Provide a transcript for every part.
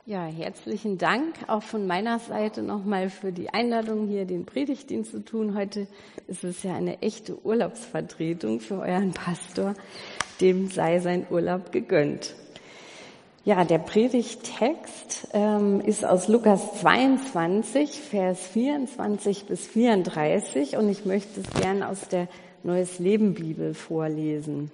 Ja, herzlichen Dank auch von meiner Seite nochmal für die Einladung, hier den Predigtdienst zu tun. Heute ist es ja eine echte Urlaubsvertretung für euren Pastor. Dem sei sein Urlaub gegönnt. Ja, der Predigttext ist aus Lukas 22, Vers 24 bis 34 und ich möchte es gern aus der Neues Leben Bibel vorlesen.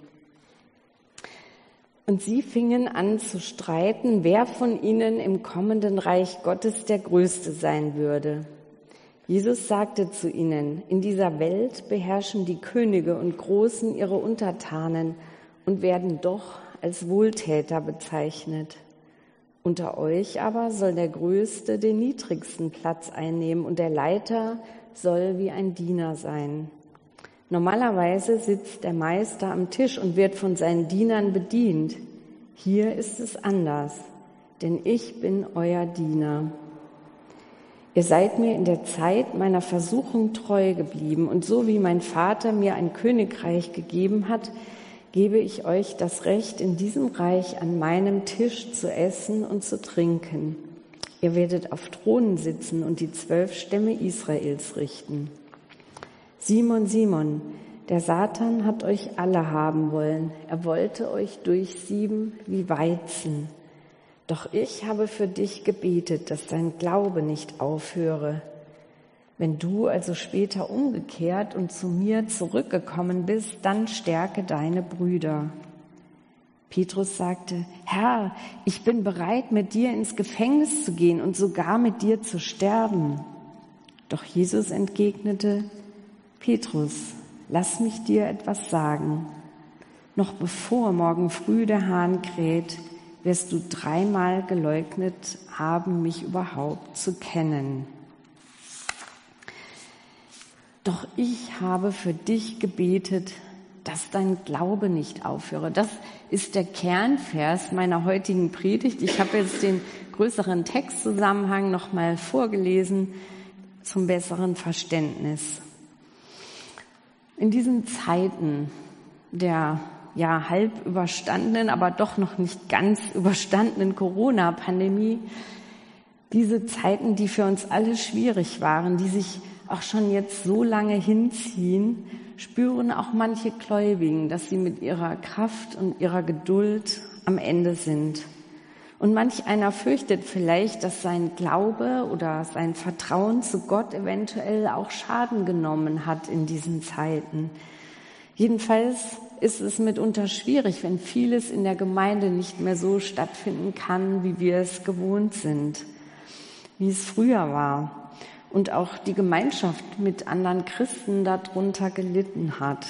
Und sie fingen an zu streiten, wer von ihnen im kommenden Reich Gottes der Größte sein würde. Jesus sagte zu ihnen, in dieser Welt beherrschen die Könige und Großen ihre Untertanen und werden doch als Wohltäter bezeichnet. Unter euch aber soll der Größte den niedrigsten Platz einnehmen und der Leiter soll wie ein Diener sein. Normalerweise sitzt der Meister am Tisch und wird von seinen Dienern bedient. Hier ist es anders, denn ich bin euer Diener. Ihr seid mir in der Zeit meiner Versuchung treu geblieben und so wie mein Vater mir ein Königreich gegeben hat, gebe ich euch das Recht, in diesem Reich an meinem Tisch zu essen und zu trinken. Ihr werdet auf Thronen sitzen und die 12 Stämme Israels richten. Simon, Simon, der Satan hat euch alle haben wollen. Er wollte euch durchsieben wie Weizen. Doch ich habe für dich gebetet, dass dein Glaube nicht aufhöre. Wenn du also später umgekehrt und zu mir zurückgekommen bist, dann stärke deine Brüder. Petrus sagte, Herr, ich bin bereit, mit dir ins Gefängnis zu gehen und sogar mit dir zu sterben. Doch Jesus entgegnete, Petrus, lass mich dir etwas sagen. Noch bevor morgen früh der Hahn kräht, wirst du 3-mal geleugnet haben, mich überhaupt zu kennen. Doch ich habe für dich gebetet, dass dein Glaube nicht aufhöre. Das ist der Kernvers meiner heutigen Predigt. Ich habe jetzt den größeren Textzusammenhang nochmal vorgelesen zum besseren Verständnis. In diesen Zeiten der halb überstandenen, aber doch noch nicht ganz überstandenen Corona-Pandemie, diese Zeiten, die für uns alle schwierig waren, die sich auch schon jetzt so lange hinziehen, spüren auch manche Gläubigen, dass sie mit ihrer Kraft und ihrer Geduld am Ende sind. Und manch einer fürchtet vielleicht, dass sein Glaube oder sein Vertrauen zu Gott eventuell auch Schaden genommen hat in diesen Zeiten. Jedenfalls ist es mitunter schwierig, wenn vieles in der Gemeinde nicht mehr so stattfinden kann, wie wir es gewohnt sind, wie es früher war. Und auch die Gemeinschaft mit anderen Christen darunter gelitten hat.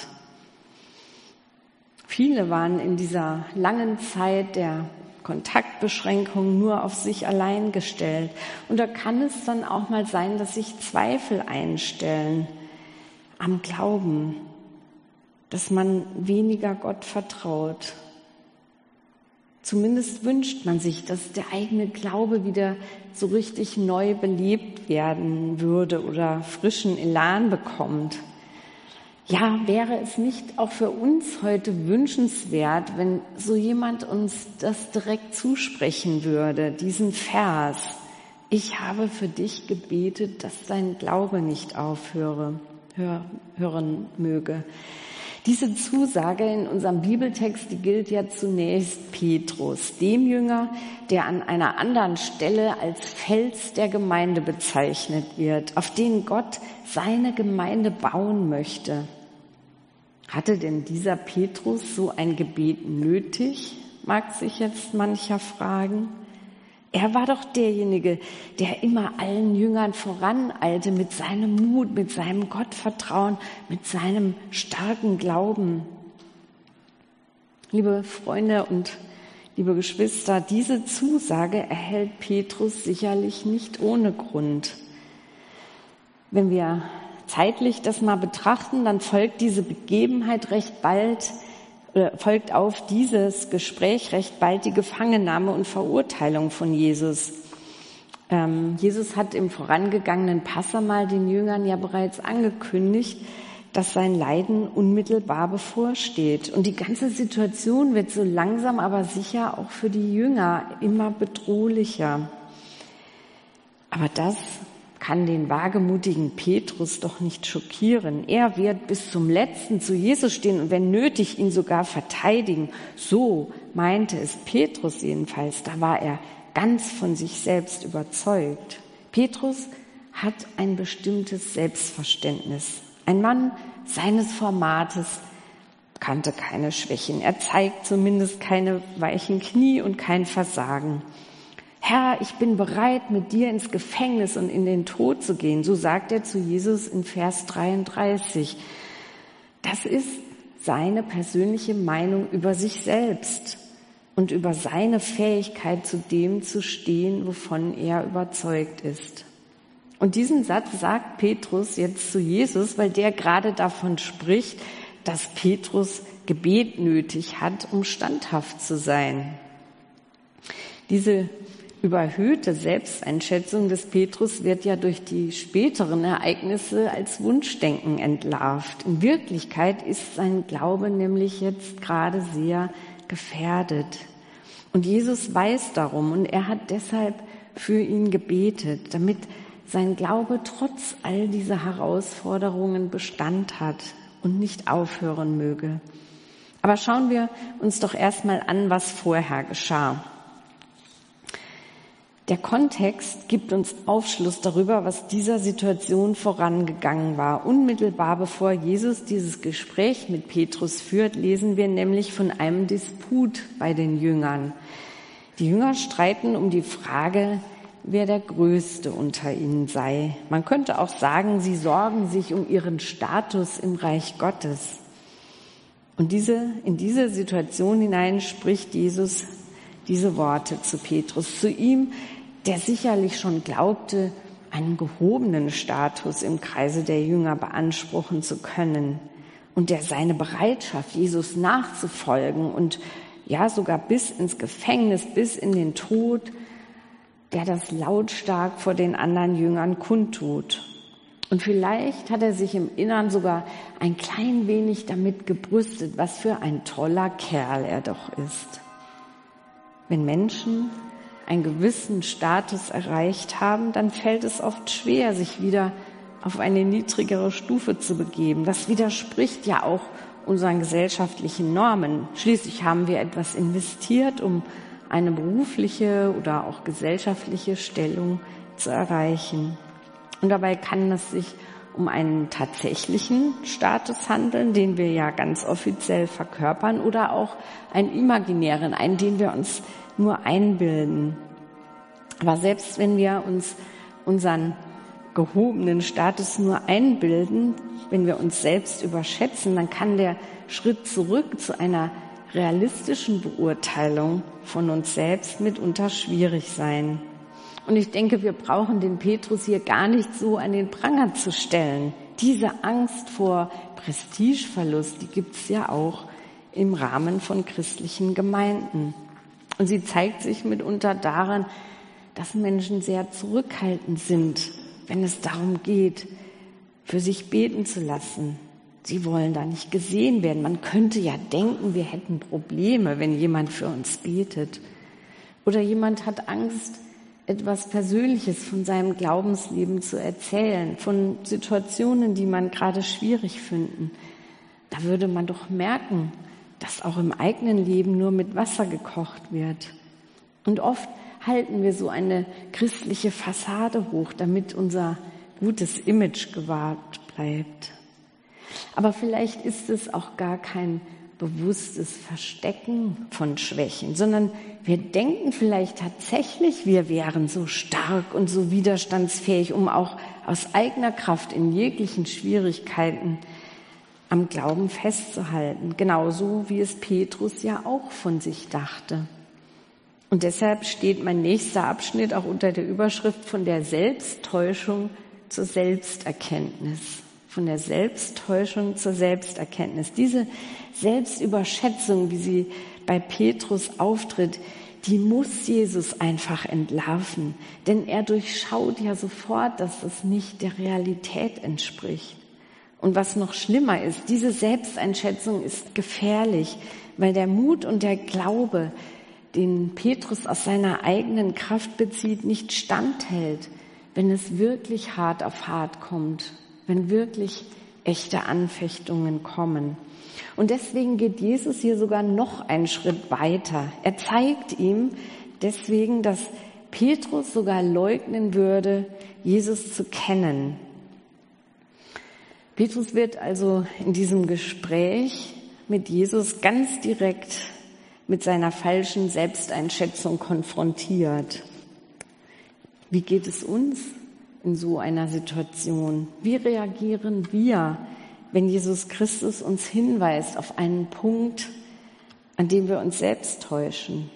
Viele waren in dieser langen Zeit der Kontaktbeschränkungen nur auf sich allein gestellt. Und da kann es dann auch mal sein, dass sich Zweifel einstellen am Glauben, dass man weniger Gott vertraut. Zumindest wünscht man sich, dass der eigene Glaube wieder so richtig neu belebt werden würde oder frischen Elan bekommt. Ja, wäre es nicht auch für uns heute wünschenswert, wenn so jemand uns das direkt zusprechen würde, diesen Vers. Ich habe für dich gebetet, dass dein Glaube nicht hören möge. Diese Zusage in unserem Bibeltext, die gilt ja zunächst Petrus, dem Jünger, der an einer anderen Stelle als Fels der Gemeinde bezeichnet wird, auf den Gott seine Gemeinde bauen möchte. Hatte denn dieser Petrus so ein Gebet nötig, mag sich jetzt mancher fragen. Er war doch derjenige, der immer allen Jüngern voraneilte mit seinem Mut, mit seinem Gottvertrauen, mit seinem starken Glauben. Liebe Freunde und liebe Geschwister, diese Zusage erhält Petrus sicherlich nicht ohne Grund. Wenn wir zeitlich das mal betrachten, dann folgt diese Begebenheit folgt auf dieses Gespräch recht bald die Gefangennahme und Verurteilung von Jesus. Jesus hat im vorangegangenen Passamahl den Jüngern ja bereits angekündigt, dass sein Leiden unmittelbar bevorsteht. Und die ganze Situation wird so langsam aber sicher auch für die Jünger immer bedrohlicher. Aber das kann den wagemutigen Petrus doch nicht schockieren. Er wird bis zum Letzten zu Jesus stehen und wenn nötig ihn sogar verteidigen. So meinte es Petrus jedenfalls. Da war er ganz von sich selbst überzeugt. Petrus hat ein bestimmtes Selbstverständnis. Ein Mann seines Formates kannte keine Schwächen. Er zeigt zumindest keine weichen Knie und kein Versagen. Herr, ich bin bereit, mit dir ins Gefängnis und in den Tod zu gehen. So sagt er zu Jesus in Vers 33. Das ist seine persönliche Meinung über sich selbst und über seine Fähigkeit, zu dem zu stehen, wovon er überzeugt ist. Und diesen Satz sagt Petrus jetzt zu Jesus, weil der gerade davon spricht, dass Petrus Gebet nötig hat, um standhaft zu sein. Diese überhöhte Selbsteinschätzung des Petrus wird ja durch die späteren Ereignisse als Wunschdenken entlarvt. In Wirklichkeit ist sein Glaube nämlich jetzt gerade sehr gefährdet. Und Jesus weiß darum und er hat deshalb für ihn gebetet, damit sein Glaube trotz all dieser Herausforderungen Bestand hat und nicht aufhören möge. Aber schauen wir uns doch erstmal an, was vorher geschah. Der Kontext gibt uns Aufschluss darüber, was dieser Situation vorangegangen war. Unmittelbar bevor Jesus dieses Gespräch mit Petrus führt, lesen wir nämlich von einem Disput bei den Jüngern. Die Jünger streiten um die Frage, wer der Größte unter ihnen sei. Man könnte auch sagen, sie sorgen sich um ihren Status im Reich Gottes. Und in diese Situation hinein spricht Jesus diese Worte zu Petrus, zu ihm, der sicherlich schon glaubte, einen gehobenen Status im Kreise der Jünger beanspruchen zu können und der seine Bereitschaft, Jesus nachzufolgen und ja sogar bis ins Gefängnis, bis in den Tod, der das lautstark vor den anderen Jüngern kundtut. Und vielleicht hat er sich im Innern sogar ein klein wenig damit gebrüstet, was für ein toller Kerl er doch ist. Wenn Menschen einen gewissen Status erreicht haben, dann fällt es oft schwer, sich wieder auf eine niedrigere Stufe zu begeben. Das widerspricht ja auch unseren gesellschaftlichen Normen. Schließlich haben wir etwas investiert, um eine berufliche oder auch gesellschaftliche Stellung zu erreichen. Und dabei kann es sich um einen tatsächlichen Status handeln, den wir ja ganz offiziell verkörpern, oder auch einen imaginären, einen, den wir uns nur einbilden. Aber selbst wenn wir uns unseren gehobenen Status nur einbilden, wenn wir uns selbst überschätzen, dann kann der Schritt zurück zu einer realistischen Beurteilung von uns selbst mitunter schwierig sein. Und ich denke, wir brauchen den Petrus hier gar nicht so an den Pranger zu stellen. Diese Angst vor Prestigeverlust, die gibt's ja auch im Rahmen von christlichen Gemeinden. Und sie zeigt sich mitunter daran, dass Menschen sehr zurückhaltend sind, wenn es darum geht, für sich beten zu lassen. Sie wollen da nicht gesehen werden. Man könnte ja denken, wir hätten Probleme, wenn jemand für uns betet. Oder jemand hat Angst, etwas Persönliches von seinem Glaubensleben zu erzählen, von Situationen, die man gerade schwierig finden. Da würde man doch merken, dass auch im eigenen Leben nur mit Wasser gekocht wird. Und oft halten wir so eine christliche Fassade hoch, damit unser gutes Image gewahrt bleibt. Aber vielleicht ist es auch gar kein bewusstes Verstecken von Schwächen, sondern wir denken vielleicht tatsächlich, wir wären so stark und so widerstandsfähig, um auch aus eigener Kraft in jeglichen Schwierigkeiten am Glauben festzuhalten. Genauso wie es Petrus ja auch von sich dachte. Und deshalb steht mein nächster Abschnitt auch unter der Überschrift von der Selbsttäuschung zur Selbsterkenntnis. Von der Selbsttäuschung zur Selbsterkenntnis. Diese Selbstüberschätzung, wie sie bei Petrus auftritt, die muss Jesus einfach entlarven. Denn er durchschaut ja sofort, dass das nicht der Realität entspricht. Und was noch schlimmer ist, diese Selbsteinschätzung ist gefährlich, weil der Mut und der Glaube, den Petrus aus seiner eigenen Kraft bezieht, nicht standhält, wenn es wirklich hart auf hart kommt, wenn wirklich echte Anfechtungen kommen. Und deswegen geht Jesus hier sogar noch einen Schritt weiter. Er zeigt ihm deswegen, dass Petrus sogar leugnen würde, Jesus zu kennen. Petrus wird also in diesem Gespräch mit Jesus ganz direkt mit seiner falschen Selbsteinschätzung konfrontiert. Wie geht es uns in so einer Situation? Wie reagieren wir, wenn Jesus Christus uns hinweist auf einen Punkt, an dem wir uns selbst täuschen?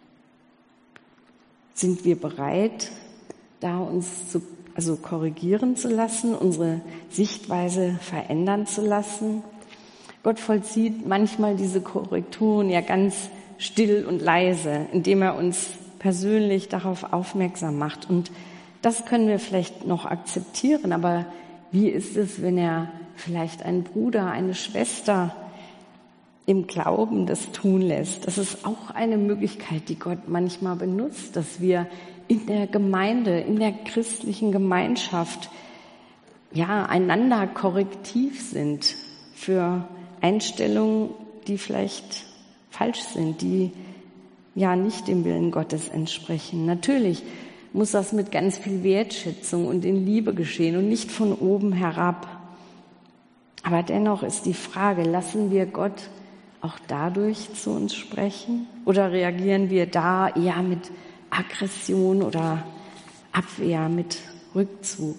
Sind wir bereit, da uns korrigieren zu lassen, unsere Sichtweise verändern zu lassen? Gott vollzieht manchmal diese Korrekturen ja ganz still und leise, indem er uns persönlich darauf aufmerksam macht. Und das können wir vielleicht noch akzeptieren, aber wie ist es, wenn er vielleicht einen Bruder, eine Schwester im Glauben das tun lässt? Das ist auch eine Möglichkeit, die Gott manchmal benutzt, dass wir in der Gemeinde, in der christlichen Gemeinschaft, einander korrektiv sind für Einstellungen, die vielleicht falsch sind, die nicht dem Willen Gottes entsprechen. Natürlich muss das mit ganz viel Wertschätzung und in Liebe geschehen und nicht von oben herab. Aber dennoch ist die Frage, lassen wir Gott auch dadurch zu uns sprechen? Oder reagieren wir da eher mit Aggression oder Abwehr, mit Rückzug?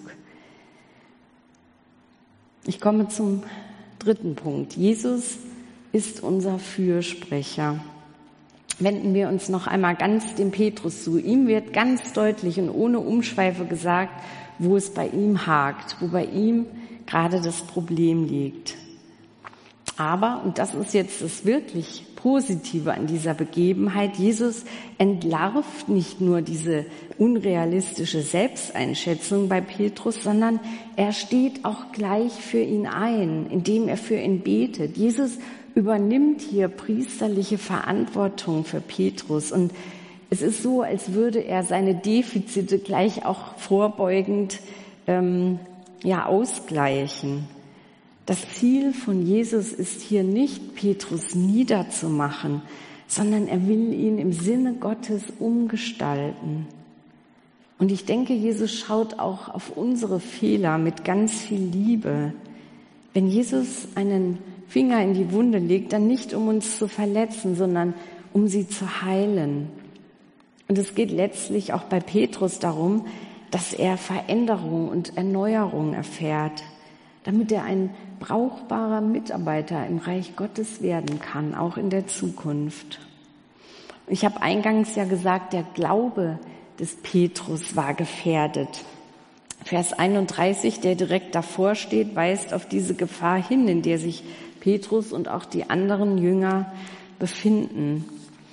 Ich komme zum dritten Punkt. Jesus ist unser Fürsprecher. Wenden wir uns noch einmal ganz dem Petrus zu. Ihm wird ganz deutlich und ohne Umschweife gesagt, wo es bei ihm hakt, wo bei ihm gerade das Problem liegt. Aber, und das ist jetzt das wirklich Positive an dieser Begebenheit, Jesus entlarvt nicht nur diese unrealistische Selbsteinschätzung bei Petrus, sondern er steht auch gleich für ihn ein, indem er für ihn betet. Jesus übernimmt hier priesterliche Verantwortung für Petrus. Und es ist so, als würde er seine Defizite gleich auch vorbeugend ausgleichen. Das Ziel von Jesus ist hier nicht, Petrus niederzumachen, sondern er will ihn im Sinne Gottes umgestalten. Und ich denke, Jesus schaut auch auf unsere Fehler mit ganz viel Liebe. Wenn Jesus einen Finger in die Wunde legt, dann nicht, um uns zu verletzen, sondern um sie zu heilen. Und es geht letztlich auch bei Petrus darum, dass er Veränderung und Erneuerung erfährt, damit er ein brauchbarer Mitarbeiter im Reich Gottes werden kann, auch in der Zukunft. Ich habe eingangs ja gesagt, der Glaube des Petrus war gefährdet. Vers 31, der direkt davor steht, weist auf diese Gefahr hin, in der sich Petrus und auch die anderen Jünger befinden.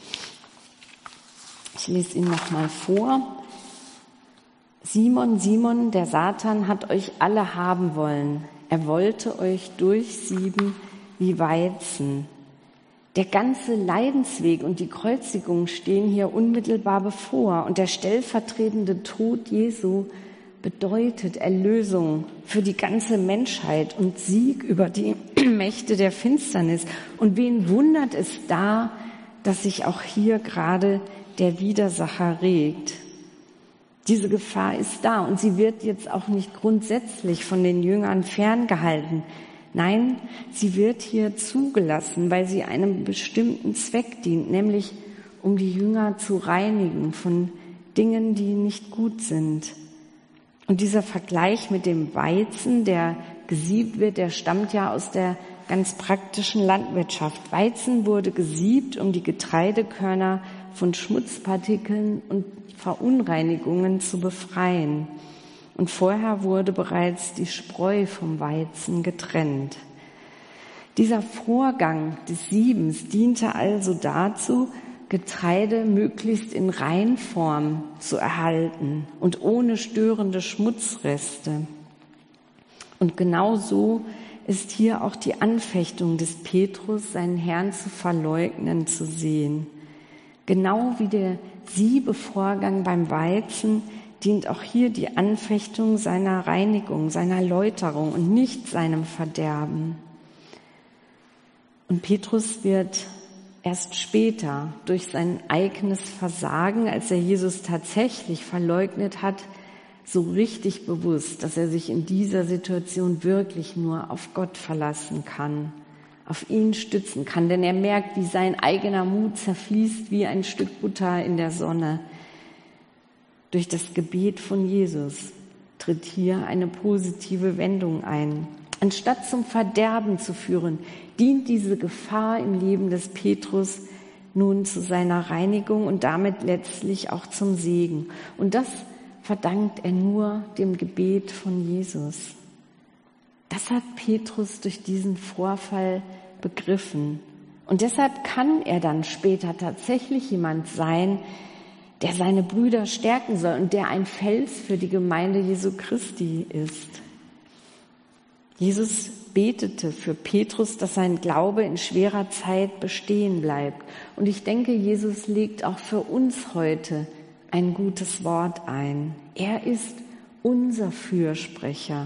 Ich lese ihn nochmal vor. Simon, Simon, der Satan hat euch alle haben wollen. Er wollte euch durchsieben wie Weizen. Der ganze Leidensweg und die Kreuzigung stehen hier unmittelbar bevor. Und der stellvertretende Tod Jesu bedeutet Erlösung für die ganze Menschheit und Sieg über die Mächte der Finsternis. Und wen wundert es da, dass sich auch hier gerade der Widersacher regt? Diese Gefahr ist da und sie wird jetzt auch nicht grundsätzlich von den Jüngern ferngehalten. Nein, sie wird hier zugelassen, weil sie einem bestimmten Zweck dient, nämlich um die Jünger zu reinigen von Dingen, die nicht gut sind. Und dieser Vergleich mit dem Weizen, der gesiebt wird, der stammt ja aus der ganz praktischen Landwirtschaft. Weizen wurde gesiebt, um die Getreidekörner von Schmutzpartikeln und Verunreinigungen zu befreien. Und vorher wurde bereits die Spreu vom Weizen getrennt. Dieser Vorgang des Siebens diente also dazu, Getreide möglichst in Reinform zu erhalten und ohne störende Schmutzreste. Und genau so ist hier auch die Anfechtung des Petrus, seinen Herrn zu verleugnen, zu sehen. Genau wie der Siebevorgang beim Weizen dient auch hier die Anfechtung seiner Reinigung, seiner Läuterung und nicht seinem Verderben. Und Petrus wird erst später durch sein eigenes Versagen, als er Jesus tatsächlich verleugnet hat, so richtig bewusst, dass er sich in dieser Situation wirklich nur auf Gott verlassen kann, auf ihn stützen kann. Denn er merkt, wie sein eigener Mut zerfließt wie ein Stück Butter in der Sonne. Durch das Gebet von Jesus tritt hier eine positive Wendung ein. Anstatt zum Verderben zu führen, dient diese Gefahr im Leben des Petrus nun zu seiner Reinigung und damit letztlich auch zum Segen. Und das verdankt er nur dem Gebet von Jesus. Das hat Petrus durch diesen Vorfall begriffen. Und deshalb kann er dann später tatsächlich jemand sein, der seine Brüder stärken soll und der ein Fels für die Gemeinde Jesu Christi ist. Jesus betete für Petrus, dass sein Glaube in schwerer Zeit bestehen bleibt. Und ich denke, Jesus legt auch für uns heute ein gutes Wort ein. Er ist unser Fürsprecher.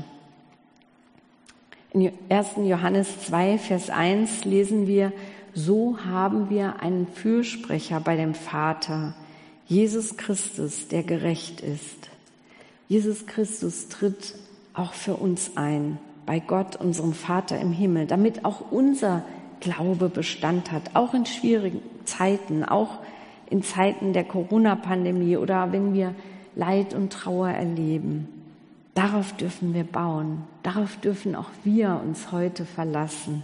In 1. Johannes 2, Vers 1 lesen wir, so haben wir einen Fürsprecher bei dem Vater, Jesus Christus, der gerecht ist. Jesus Christus tritt auch für uns ein, bei Gott, unserem Vater im Himmel, damit auch unser Glaube Bestand hat, auch in schwierigen Zeiten, auch in Zeiten der Corona-Pandemie oder wenn wir Leid und Trauer erleben. Darauf dürfen wir bauen, darauf dürfen auch wir uns heute verlassen.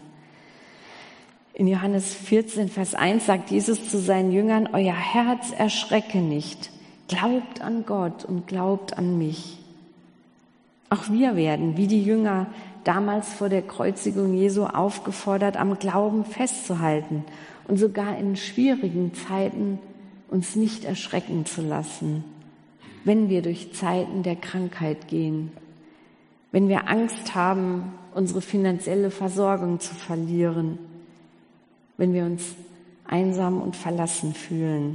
In Johannes 14, Vers 1 sagt Jesus zu seinen Jüngern, euer Herz erschrecke nicht, glaubt an Gott und glaubt an mich. Auch wir werden, wie die Jünger damals vor der Kreuzigung Jesu, aufgefordert, am Glauben festzuhalten und sogar in schwierigen Zeiten uns nicht erschrecken zu lassen, wenn wir durch Zeiten der Krankheit gehen, wenn wir Angst haben, unsere finanzielle Versorgung zu verlieren, wenn wir uns einsam und verlassen fühlen.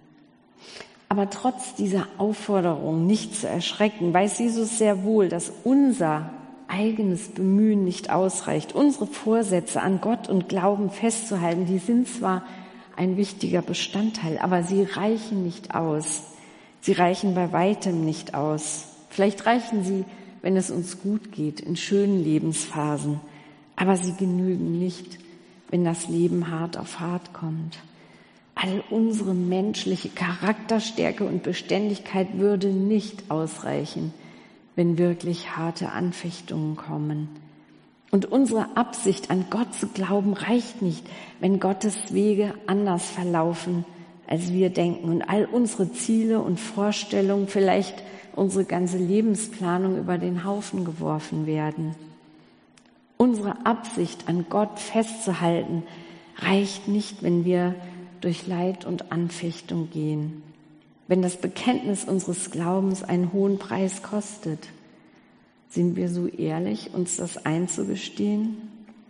Aber trotz dieser Aufforderung, nicht zu erschrecken, weiß Jesus sehr wohl, dass unser eigenes Bemühen nicht ausreicht. Unsere Vorsätze an Gott und Glauben festzuhalten, die sind zwar ein wichtiger Bestandteil, aber sie reichen nicht aus. Sie reichen bei weitem nicht aus. Vielleicht reichen sie, wenn es uns gut geht, in schönen Lebensphasen, aber sie genügen nicht, wenn das Leben hart auf hart kommt. All unsere menschliche Charakterstärke und Beständigkeit würde nicht ausreichen, wenn wirklich harte Anfechtungen kommen. Und unsere Absicht, an Gott zu glauben, reicht nicht, wenn Gottes Wege anders verlaufen, als wir denken. Und all unsere Ziele und Vorstellungen, vielleicht unsere ganze Lebensplanung über den Haufen geworfen werden. Unsere Absicht, an Gott festzuhalten, reicht nicht, wenn wir durch Leid und Anfechtung gehen. Wenn das Bekenntnis unseres Glaubens einen hohen Preis kostet, sind wir so ehrlich, uns das einzugestehen?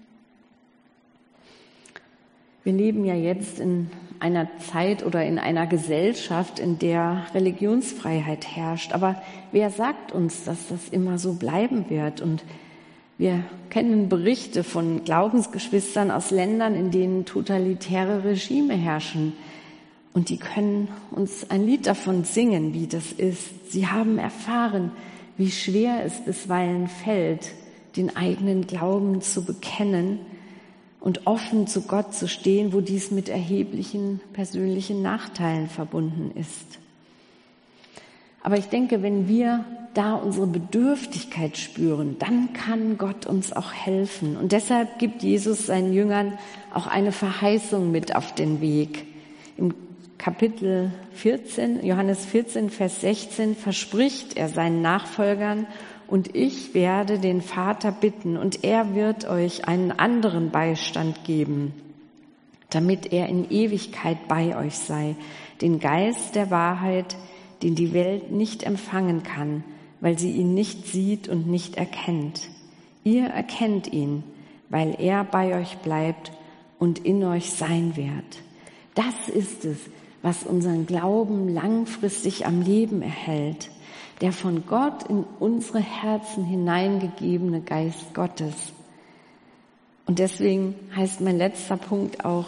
Wir leben ja jetzt in einer Zeit oder in einer Gesellschaft, in der Religionsfreiheit herrscht. Aber wer sagt uns, dass das immer so bleiben wird? Und wir kennen Berichte von Glaubensgeschwistern aus Ländern, in denen totalitäre Regime herrschen. Und die können uns ein Lied davon singen, wie das ist. Sie haben erfahren, wie schwer es bisweilen fällt, den eigenen Glauben zu bekennen und offen zu Gott zu stehen, wo dies mit erheblichen persönlichen Nachteilen verbunden ist. Aber ich denke, wenn wir da unsere Bedürftigkeit spüren, dann kann Gott uns auch helfen. Und deshalb gibt Jesus seinen Jüngern auch eine Verheißung mit auf den Weg. Im Kapitel 14, Johannes 14, Vers 16 verspricht er seinen Nachfolgern, und ich werde den Vater bitten, und er wird euch einen anderen Beistand geben, damit er in Ewigkeit bei euch sei, den Geist der Wahrheit, den die Welt nicht empfangen kann, weil sie ihn nicht sieht und nicht erkennt. Ihr erkennt ihn, weil er bei euch bleibt und in euch sein wird. Das ist es, was unseren Glauben langfristig am Leben erhält. der von Gott in unsere Herzen hineingegebene Geist Gottes. Und deswegen heißt mein letzter Punkt auch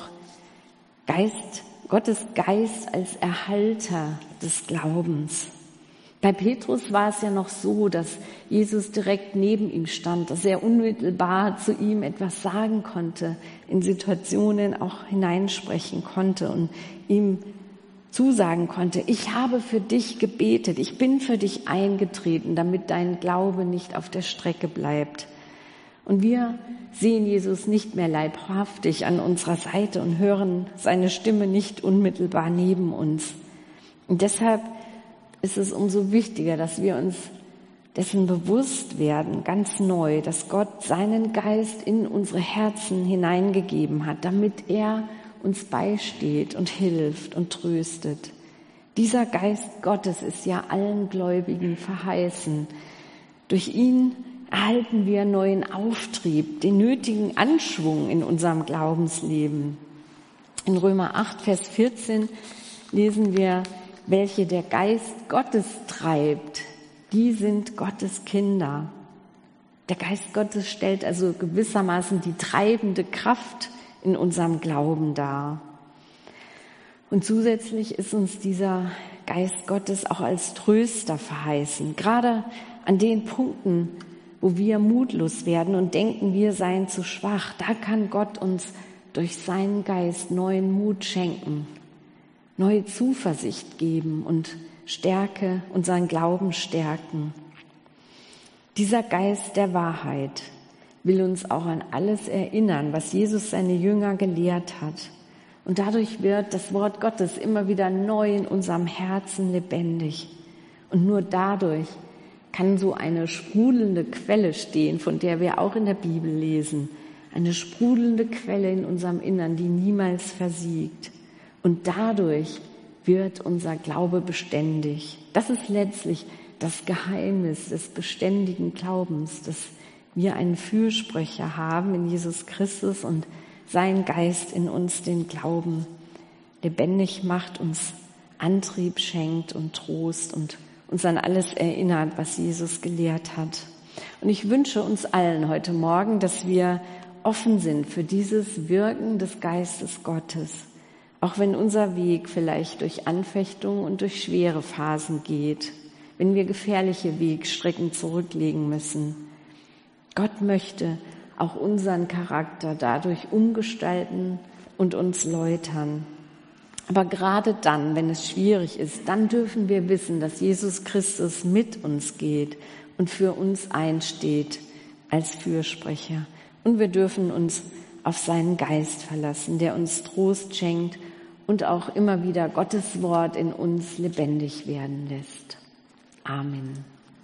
Gottes Geist als Erhalter des Glaubens. Bei Petrus war es ja noch so, dass Jesus direkt neben ihm stand, dass er unmittelbar zu ihm etwas sagen konnte, in Situationen auch hineinsprechen konnte und ihm zusagen konnte, ich habe für dich gebetet, ich bin für dich eingetreten, damit dein Glaube nicht auf der Strecke bleibt. Und wir sehen Jesus nicht mehr leibhaftig an unserer Seite und hören seine Stimme nicht unmittelbar neben uns. Und deshalb ist es umso wichtiger, dass wir uns dessen bewusst werden, ganz neu, dass Gott seinen Geist in unsere Herzen hineingegeben hat, damit er uns beisteht und hilft und tröstet. Dieser Geist Gottes ist ja allen Gläubigen verheißen. Durch ihn erhalten wir neuen Auftrieb, den nötigen Anschwung in unserem Glaubensleben. In Römer 8, Vers 14 lesen wir, welche der Geist Gottes treibt, die sind Gottes Kinder. Der Geist Gottes stellt also gewissermaßen die treibende Kraft in unserem Glauben dar. Und zusätzlich ist uns dieser Geist Gottes auch als Tröster verheißen. Gerade an den Punkten, wo wir mutlos werden und denken, wir seien zu schwach, da kann Gott uns durch seinen Geist neuen Mut schenken, neue Zuversicht geben und Stärke, unseren Glauben stärken. Dieser Geist der Wahrheit will uns auch an alles erinnern, was Jesus seine Jünger gelehrt hat. Und dadurch wird das Wort Gottes immer wieder neu in unserem Herzen lebendig. Und nur dadurch kann so eine sprudelnde Quelle stehen, von der wir auch in der Bibel lesen. Eine sprudelnde Quelle in unserem Innern, die niemals versiegt. Und dadurch wird unser Glaube beständig. Das ist letztlich das Geheimnis des beständigen Glaubens, dass wir einen Fürsprecher haben in Jesus Christus und sein Geist in uns den Glauben lebendig macht, uns Antrieb schenkt und Trost und uns an alles erinnert, was Jesus gelehrt hat. Und ich wünsche uns allen heute Morgen, dass wir offen sind für dieses Wirken des Geistes Gottes, auch wenn unser Weg vielleicht durch Anfechtungen und durch schwere Phasen geht, wenn wir gefährliche Wegstrecken zurücklegen müssen. Gott möchte auch unseren Charakter dadurch umgestalten und uns läutern. Aber gerade dann, wenn es schwierig ist, dann dürfen wir wissen, dass Jesus Christus mit uns geht und für uns einsteht als Fürsprecher. Und wir dürfen uns auf seinen Geist verlassen, der uns Trost schenkt und auch immer wieder Gottes Wort in uns lebendig werden lässt. Amen.